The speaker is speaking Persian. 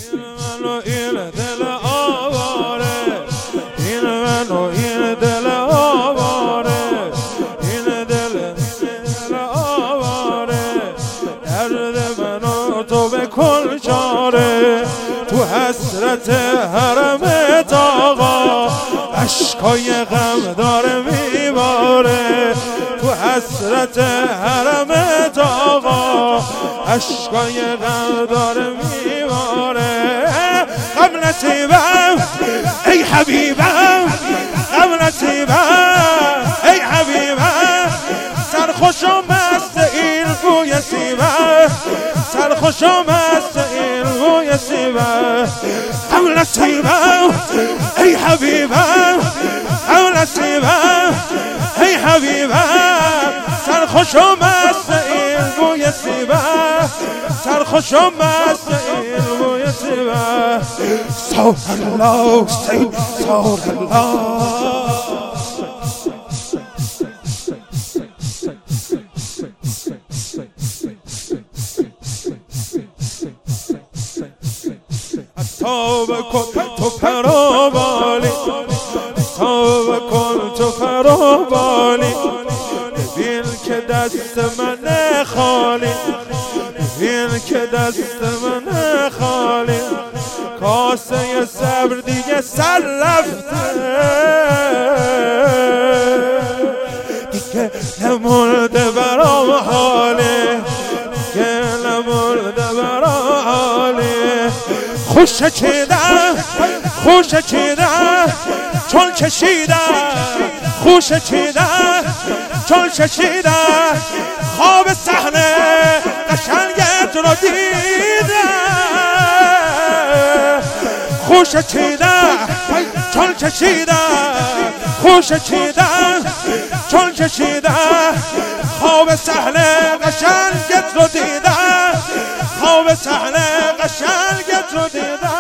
من و این دل آواره، این من و این دل آواره، این دل آواره، درد من و تو بکن چاره. تو حسرت حرمت آقا اشکای غم داره میباره، تو حسرت حرمت آقا اشکای غم داره میباره. غم نصیبم ای حبیبم، غم نصیبم ای حبیبم، سرخوش و مست این بوی سیبم، سرخوش و مست این بوی سیبم. غم نصیبم ای حبیبم، غم نصیبم ای حبیبم، سرخوش و مست این بوی سیبم، سرخوش و مست این بوی سیبم. سور الله سور الله. توبه کن تو پروبالی، توبه کن تو پروبالی، ببین که دست من خالی، ببین که دست من خالی، کاسه صبر دیگه سر رفته، دیگه نمونده برام حالی، دیگه نمونده برام حالی. خوش چیدم خوش چیدم چون چشیدم، خوش چیدم چون چشیدم، خواب صحنه قشنگت رو دیدم. خوش چیدم چون چشیدم، خوش چیدم چون چشیدم، خواب صحنه قشنگت رو دیدم، خواب صحنه قشنگت رو دیدم.